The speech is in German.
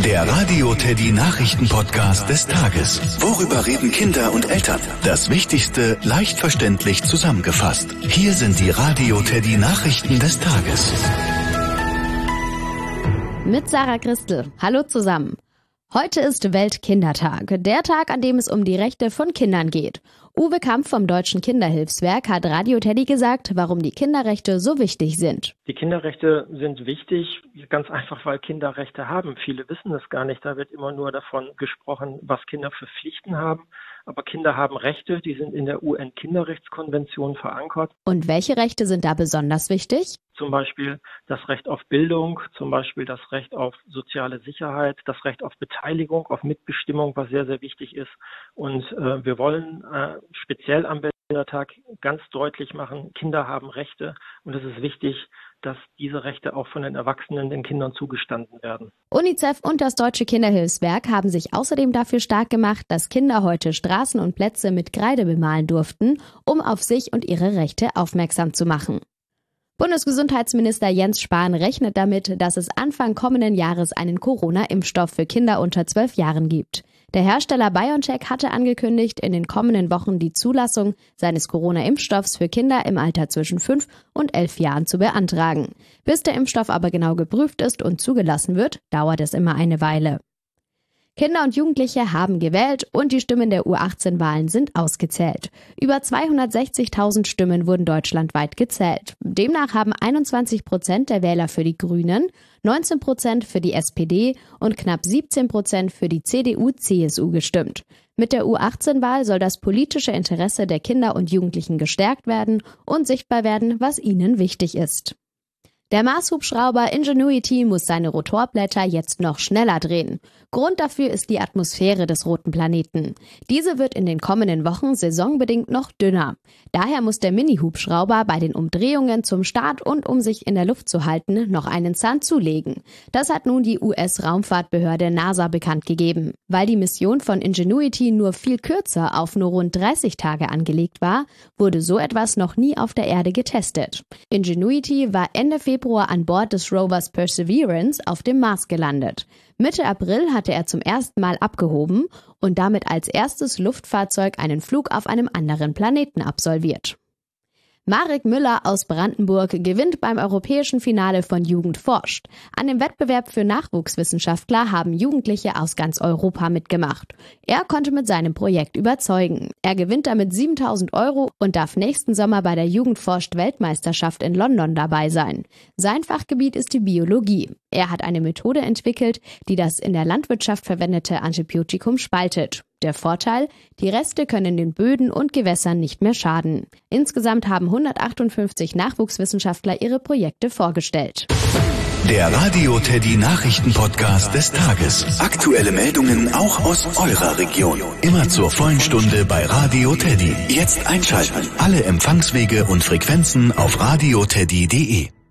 Der Radio Teddy Nachrichten-Podcast des Tages. Worüber reden Kinder und Eltern? Das Wichtigste leicht verständlich zusammengefasst. Hier sind die Radio Teddy Nachrichten des Tages. Mit Sarah Christel. Hallo zusammen. Heute ist Weltkindertag, der Tag, an dem es um die Rechte von Kindern geht. Uwe Kampf vom Deutschen Kinderhilfswerk hat Radio Teddy gesagt, warum die Kinderrechte so wichtig sind. Die Kinderrechte sind wichtig, ganz einfach, weil Kinder Rechte haben. Viele wissen es gar nicht. Da wird immer nur davon gesprochen, was Kinder für Pflichten haben. Aber Kinder haben Rechte, die sind in der UN-Kinderrechtskonvention verankert. Und welche Rechte sind da besonders wichtig? Zum Beispiel das Recht auf Bildung, zum Beispiel das Recht auf soziale Sicherheit, das Recht auf Beteiligung, auf Mitbestimmung, was sehr, sehr wichtig ist. Und wir wollen speziell am Weltkindertag ganz deutlich machen, Kinder haben Rechte und es ist wichtig, dass diese Rechte auch von den Erwachsenen den Kindern zugestanden werden. UNICEF und das Deutsche Kinderhilfswerk haben sich außerdem dafür stark gemacht, dass Kinder heute Straßen und Plätze mit Kreide bemalen durften, um auf sich und ihre Rechte aufmerksam zu machen. Bundesgesundheitsminister Jens Spahn rechnet damit, dass es Anfang kommenden Jahres einen Corona-Impfstoff für Kinder unter 12 Jahren gibt. Der Hersteller BioNTech hatte angekündigt, in den kommenden Wochen die Zulassung seines Corona-Impfstoffs für Kinder im Alter zwischen 5 und 11 Jahren zu beantragen. Bis der Impfstoff aber genau geprüft ist und zugelassen wird, dauert es immer eine Weile. Kinder und Jugendliche haben gewählt und die Stimmen der U18-Wahlen sind ausgezählt. Über 260.000 Stimmen wurden deutschlandweit gezählt. Demnach haben 21% der Wähler für die Grünen, 19% für die SPD und knapp 17% für die CDU/CSU gestimmt. Mit der U18-Wahl soll das politische Interesse der Kinder und Jugendlichen gestärkt werden und sichtbar werden, was ihnen wichtig ist. Der Mars-Hubschrauber Ingenuity muss seine Rotorblätter jetzt noch schneller drehen. Grund dafür ist die Atmosphäre des roten Planeten. Diese wird in den kommenden Wochen saisonbedingt noch dünner. Daher muss der Mini-Hubschrauber bei den Umdrehungen zum Start und um sich in der Luft zu halten, noch einen Zahn zulegen. Das hat nun die US-Raumfahrtbehörde NASA bekannt gegeben. Weil die Mission von Ingenuity nur viel kürzer auf nur rund 30 Tage angelegt war, wurde so etwas noch nie auf der Erde getestet. Ingenuity war Ende Februar an Bord des Rovers Perseverance auf dem Mars gelandet. Mitte April hatte er zum ersten Mal abgehoben und damit als erstes Luftfahrzeug einen Flug auf einem anderen Planeten absolviert. Marek Müller aus Brandenburg gewinnt beim europäischen Finale von Jugend forscht. An dem Wettbewerb für Nachwuchswissenschaftler haben Jugendliche aus ganz Europa mitgemacht. Er konnte mit seinem Projekt überzeugen. Er gewinnt damit 7.000 € und darf nächsten Sommer bei der Jugend forscht Weltmeisterschaft in London dabei sein. Sein Fachgebiet ist die Biologie. Er hat eine Methode entwickelt, die das in der Landwirtschaft verwendete Antibiotikum spaltet. Der Vorteil: Die Reste können den Böden und Gewässern nicht mehr schaden. Insgesamt haben 158 Nachwuchswissenschaftler ihre Projekte vorgestellt. Der Radio Teddy Nachrichten-Podcast des Tages. Aktuelle Meldungen auch aus eurer Region. Immer zur vollen Stunde bei Radio Teddy. Jetzt einschalten. Alle Empfangswege und Frequenzen auf radioteddy.de.